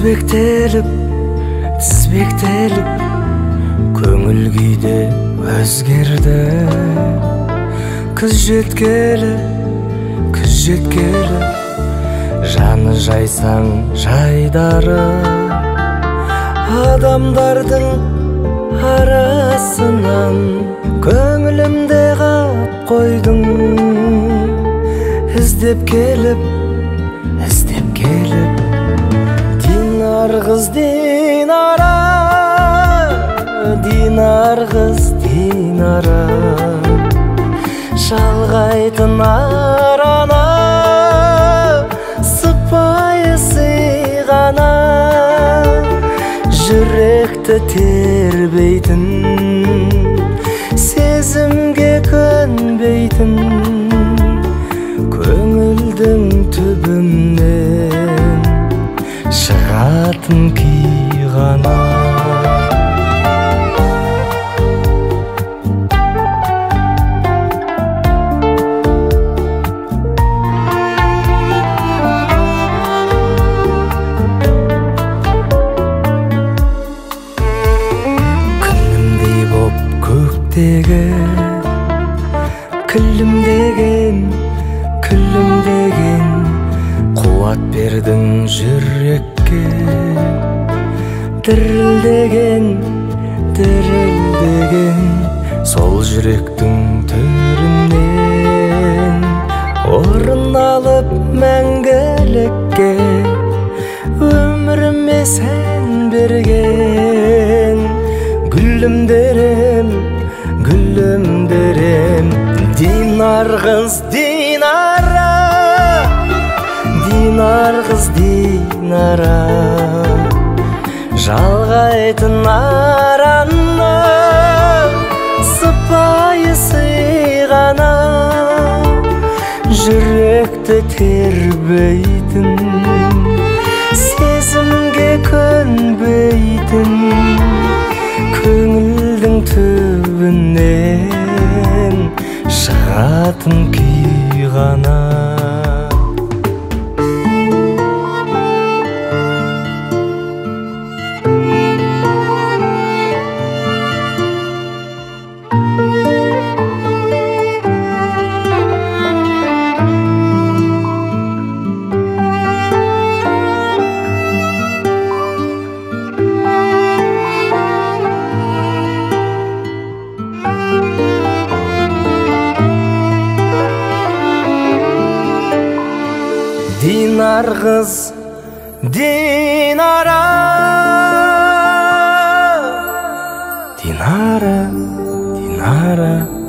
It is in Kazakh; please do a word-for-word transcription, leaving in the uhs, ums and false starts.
тізбектеліп тізбектеліп көңіл күйде өзгерді. Күз жеткелі күз жеткелі жаны жайсаң жайдары, адамдардың арасынан көңілімде қап қойдың. Іздеп келіп іздеп келіп Динар қыз Динара, Динар қыз Динара, жалғайтын арана сыпайы сыйғана, жүректі тербейтін, сезімге көнбейтін, көңілдің түбінен шығатын күй ғана. Күнімдей боп көктегі күлімдеген күлімдеген қуат бердің жүрекке. Дірілдеген дірілдеген сол жүректің төрінен орын алып мәңгілікке өміріме сән берген. Гүлімдерем гүлімдерем Динар қыз Динара, Динар қыз Динара, жалғайтын араны сыпайы сыйғана, жүректі тербейтін, сезімге көнбейтін, көңілдің түбінен шығатын күй ғана. Динар қыз Динара, Динара, Динара.